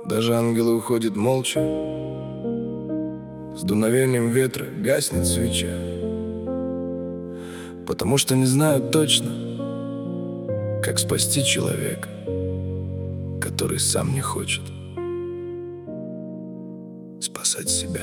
Даже ангелы уходят молча. С дуновением ветра гаснет свеча, потому что не знают точно, как спасти человека, который сам не хочет спасать себя.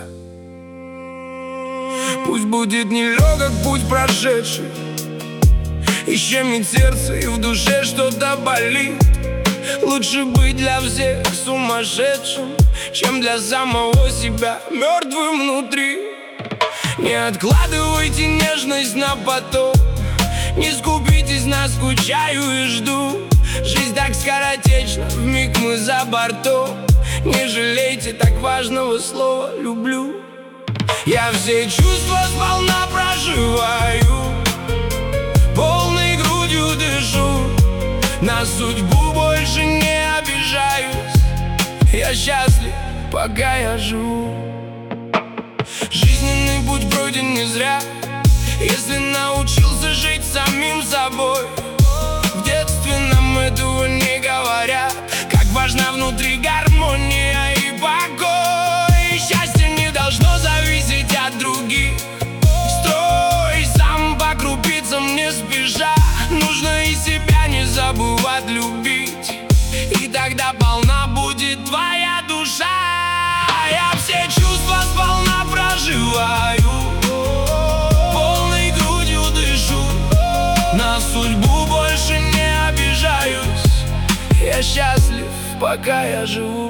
Пусть будет нелегок путь прошедший, и щемит сердце, и в душе что-то болит. Лучше быть для всех сумасшедшим, чем для самого себя мертвым внутри. Не откладывайте нежность на потом, не скупитесь на скучаю и жду. Жизнь так скоротечна, вмиг мы за бортом. Не жалейте так важного слова «люблю». Я все чувства сполна проживаю, полной грудью дышу, на судьбу больше не обижаюсь. Я счастлив, пока я живу. Жизненный путь пройден не зря, если научился жить самим собой. В детстве нам этого не говорят, как важна внутри гармония и покой. Счастье не должно зависеть от других. Строй сам по крупицам не спеша. Нужно и себя не забывать любить, и тогда полна будет твоя душа. Я все чувства сполна проживаю, полной грудью дышу, на судьбу больше не обижаюсь. Я счастлив, пока я живу.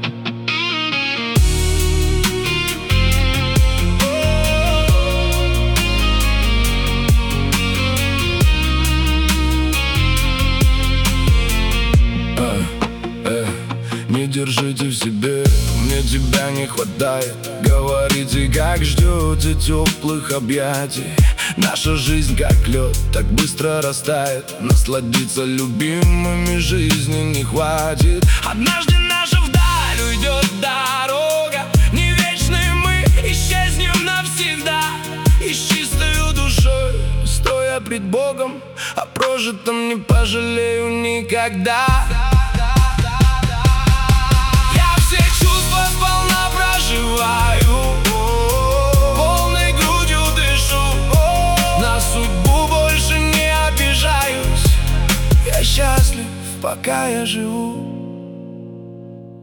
Не держите в себе, мне тебя не хватает. Говорите, как ждете теплых объятий. Наша жизнь как лед, так быстро растает. Насладиться любимыми жизни не хватит. Однажды наша вдаль уйдет дорога, не вечные мы исчезнем навсегда. И с чистою душой, стоя пред Богом, о прожитом не пожалею никогда. Полной грудью дышу, на судьбу больше не обижаюсь. Я счастлив, пока я живу.